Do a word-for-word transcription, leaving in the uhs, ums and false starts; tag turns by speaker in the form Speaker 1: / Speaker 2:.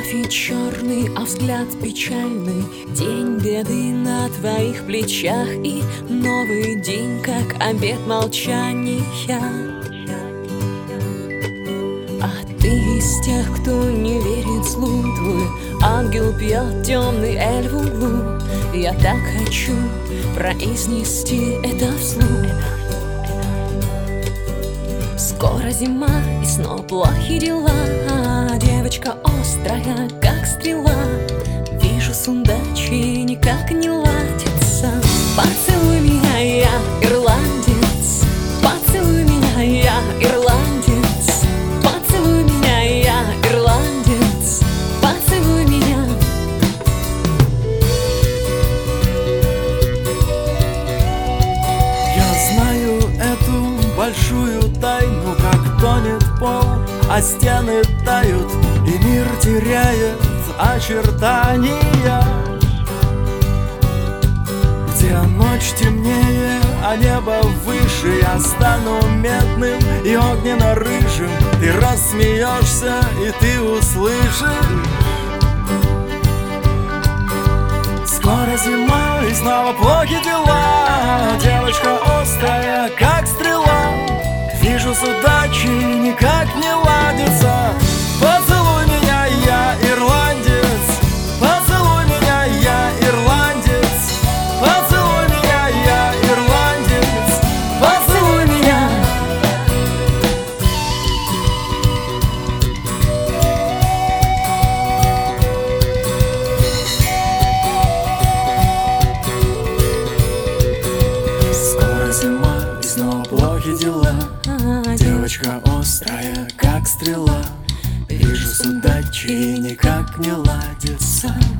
Speaker 1: Брови черный, а взгляд печальный. День беды на твоих плечах, и новый день, как обет молчания. А ты из тех, кто не верит злу. Твой ангел пьет, темный эль в углу. Я так хочу произнести это вслух. Скоро зима, и снова плохие дела. Девочка острая, как стрела. Вижу, с удачей никак не ладится. Поцелуй меня, я ирландец. Поцелуй меня, я ирландец. Поцелуй меня, я ирландец. Поцелуй меня.
Speaker 2: Я знаю эту большую тайну, как тонет пол, а стены тают, и мир теряет очертания. Где ночь темнее, а небо выше, я стану медным и огненно-рыжим. Ты рассмеешься, и ты услышишь. Скоро зима, и снова плохи дела. Девочка острая, как стрела. Вижу, с удачей никак не ладится. Поцелуй меня, я ирландец. Поцелуй меня, я ирландец. Поцелуй меня, я ирландец. Поцелуй меня. Скоро зима, и снова плохи дела. Девочка острая, как стрела. Вижу, с удачей никак не ладится.